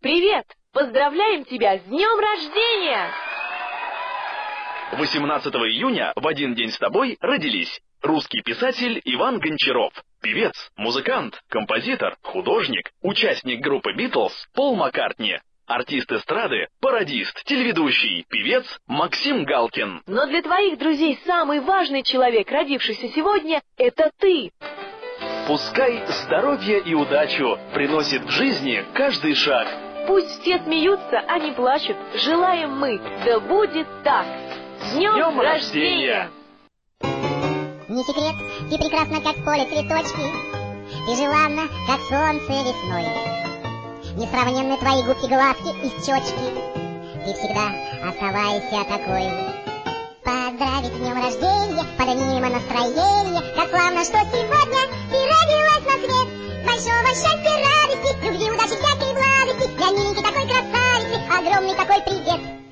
Привет! Поздравляем тебя с днем рождения! 18 июня в один день с тобой родились русский писатель Иван Гончаров, певец, музыкант, композитор, художник, участник группы Битлз Пол Маккартни, артист эстрады, пародист, телеведущий, певец Максим Галкин. Но для твоих друзей самый важный человек, родившийся сегодня, это ты. Пускай здоровье и удачу приносит в жизни каждый шаг. Пусть все смеются, а не плачут. Желаем мы, да будет так. С днем рождения! Не секрет, ты прекрасна, как поле цветочки, ты желанна, как солнце весной. Несравненны твои губки, глазки и щечки, ты всегда оставайся такой. Поздравить с днем рождения, поднимем настроение, как славно, что сегодня ты родилась на свет. Большого счастья, радости, любви, удачи, всякой благости, для миленькой такой красавицы огромный такой привет.